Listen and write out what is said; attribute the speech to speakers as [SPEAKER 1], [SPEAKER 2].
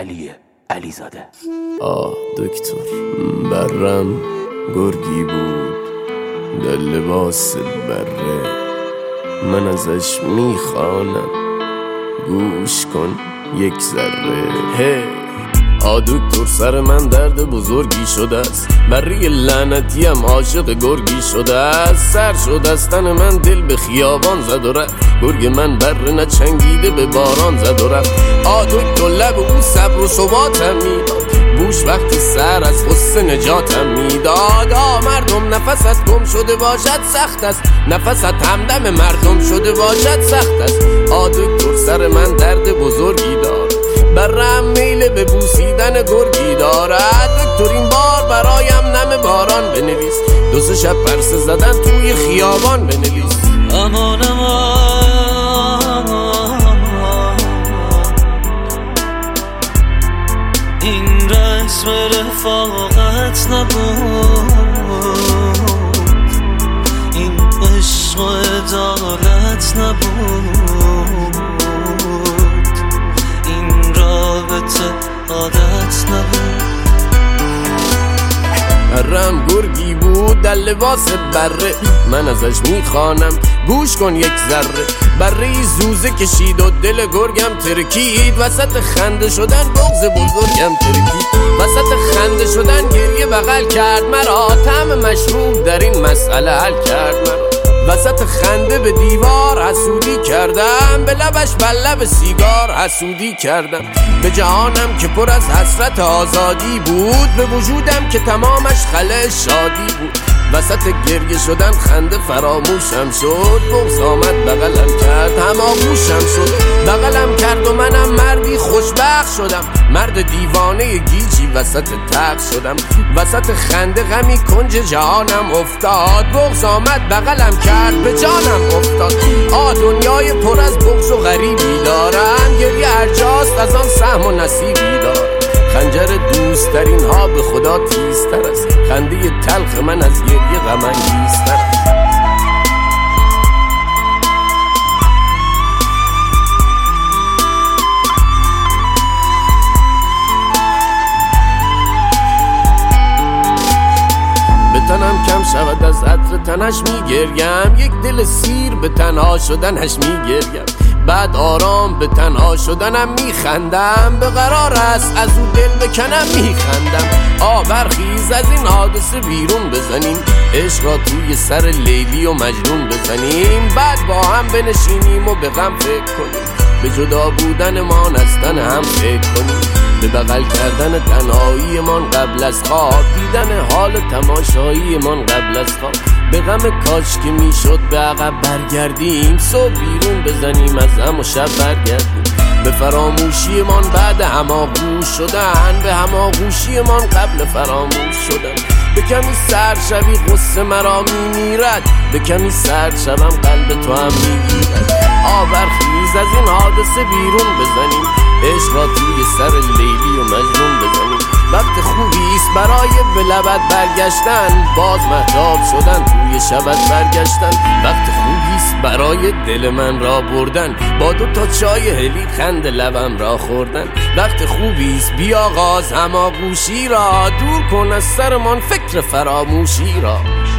[SPEAKER 1] علی علیزاده.
[SPEAKER 2] دکتر برم گرگی بود در لباس بره، من ازش میخوانم گوش کن یک ذره. دکتر سر من درد بزرگی شده است، بری لعنتیم عاشق گرگی شده است. سر شد از تن من دل به خیابان زد و رفت، گرگ من بره نچنگیده به باران زد و رفت. دکتر لب او صبر و ثباتم میداد، گوش وقتی سر از غصه نجاتم میداد. مردم نفست گم شده باشد سخت است، نفست همدم مردم شده باشد سخت است. دکتر سر من درد بزرگی داد، برم میل به بوسیدن گرگی دارد. دکتر این بار برایم نم باران بنویس، 2 شب پرسه زدن توی خیابان بنویس.
[SPEAKER 3] امان این رسم رفاقت نبود، این عشق و عدالت نبود، این رابطه عادت نبود.
[SPEAKER 2] برم گرگی بود در لباس بره، من ازش میخوانم گوش کن یک ذره. بره زوزه کشید و دل گرگم ترکید، وسط خنده شدن بغض بزرگم ترکید. وسط خنده شدن گریه بغل کرد مرا، طعم مشروب در این مسئله حل کرد مرا. وسط خنده به دیوار حسودی کردم، به لبش بر لب سیگار حسودی کردم. به جهانم که پر از حسرت آزادی بود، به وجودم که تمامش خلأ شادی بود. وسط گریه شدن خنده فراموشم شد، بغض آمد بغلم کرد هماغوشم شد. بغلم کرد و منم مردی خوشبخت شدم، مرد دیوانه گیجی وسط تخت شدم. وسط خنده غمی کنج جهانم افتاد، بغض آمد بغلم کرد به جانم افتاد. دنیای پر از بغض و غریبی دارم، گریه هرجاست از آن سهم و نصیبی دارم. خنجر دوست ترین ها به خدا تیزتر است، خنده تلخ من از گریه غم انگیزتر است. به تنم کم شود از عطر تنش میگریم، یک دل سیر به تنها شدنش میگریم. بعد آرام به تنها شدنم میخندم، به قرار است از او دل بکنم میخندم. برخیز از این حادثه بیرون بزنیم، عشق را توی سر لیلی و مجنون بزنیم. بعد با هم بنشینیم و به غم فکر کنیم، به جدا بودن ما از تن هم فکر کنیم. به بغل کردن تنهایی من قبل از خواب، دیدن حال تماشایی من قبل از خواب. به غم کاش که میشد به عقب برگردیم، صبح بیرون بزنیم از هم و شب برگردیم. به فراموشی من بعد هماغوش شدن، به هماغوشی من قبل فراموش شدن. به کمی سرد شبی غصه مرا میمیرد، به کمی سرد شبم قلب تو هم میگیرد. برخیز از این حادثه بیرون بزنیم، عشق را توی سر لیلی و مجنون بزنیم. وقت خوبیست برای به لبت برگشتن، باز مهتاب شدن توی شبت برگشتن. وقت خوبیست برای دل من را بردن، با 2 تا چای هلی خند لبم را خوردن. وقت خوبیست بیاغاز هماغوشی را، دور کن از سرمان فکر فراموشی را.